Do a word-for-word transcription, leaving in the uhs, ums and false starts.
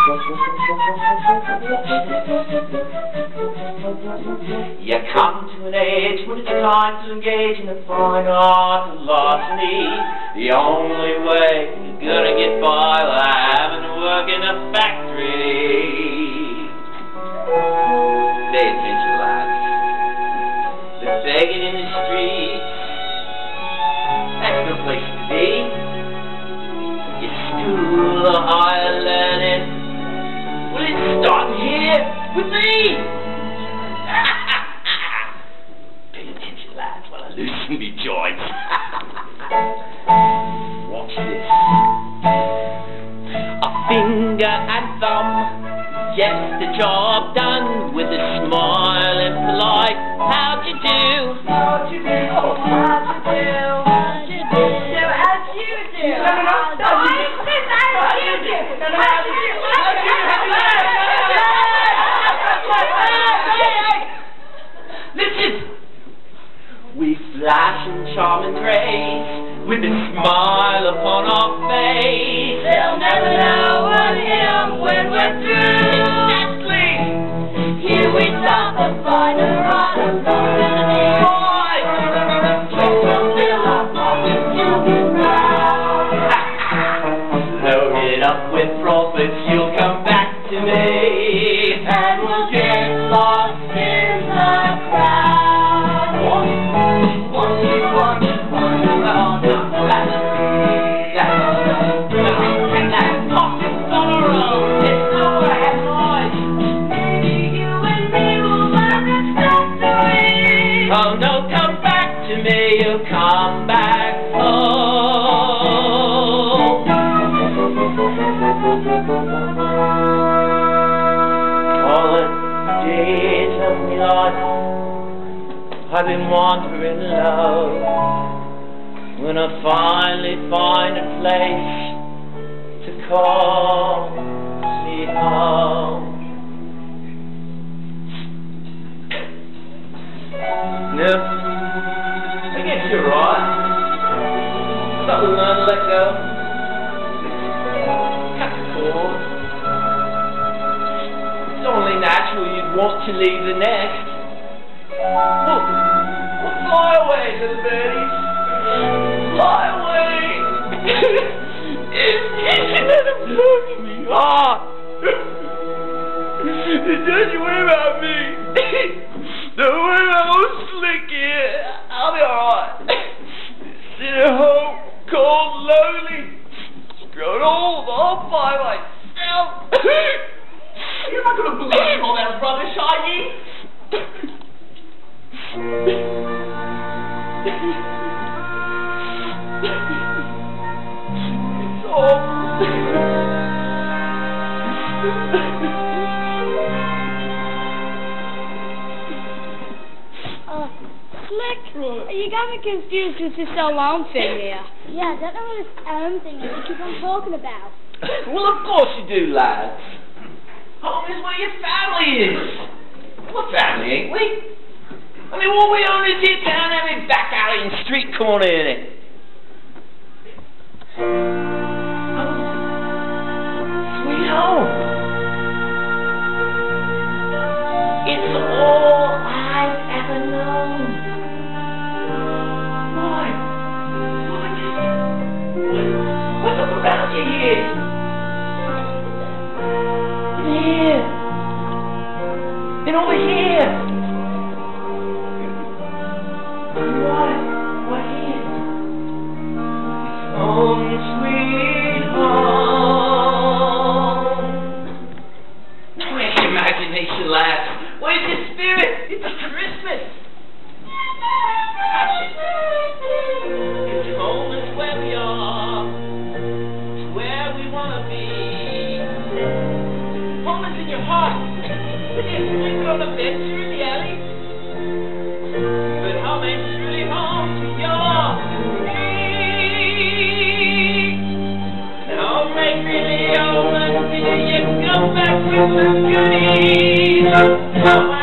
You come to an age when it's time to engage in the fine art of larceny. The only way you're gonna get by while having to work in a factory. Pay attention, lads. The begging in the streets, that's no place to be. Your school of higher learning, well, it's starting here with me. Pay attention, lads, while I loosen me joints. Watch this. A finger and thumb gets the job done with a smile and polite. How'd you do? How'd you do? Oh, how'd you do? How'd you do? Do as you do. No, no, no. No, I said as you do. No, no, how'd you do? How'd you do? Listen. We flash in charming grace with a smile upon our face. They'll never know what him when we're through. Exactly. Here we stop the finer art of larceny. Boy, we'll fill our pockets, you'll be proud. Loaded up with profits, you'll come back to me, and we'll get lost in the crowd. One, two, one, one around the oh, no, come back to me, you come back home. All the days of my life I've been wandering low. When I finally find a place to call me home. No, I guess you're right. I thought we learned to let go. Cut the cord. It's only natural you'd want to leave the nest. Well, well, fly away, little birdies. Fly away. Isn't that a blow to me heart? Don't you worry about me. Don't worry about old Slick here. I'll be alright. Sit at home, cold, lonely, grown old all by myself. You're not going to believe all that rubbish I eat. It's all. Slick, you got me confused with this alarm thing here. Yeah, I don't know what this alarm thing is you keep on talking about. Well, of course you do, lads. Home is where your family is. We're family, ain't we? I mean, what we own is here down every back alley and street corner, innit? Sweet home. It's all I've ever known. Why? Why just... What's up around you here? Here. Then over here. Why? Why here? Home, sweet home. Where's your imagination, lads? Where's your spirit? It's Christmas. It's home is where we are. It's where we want to be. Home is in your heart. It's sleeping on the bench or in the alley. But home ain't truly home to your feet. And home ain't really home until you come back with some goodies.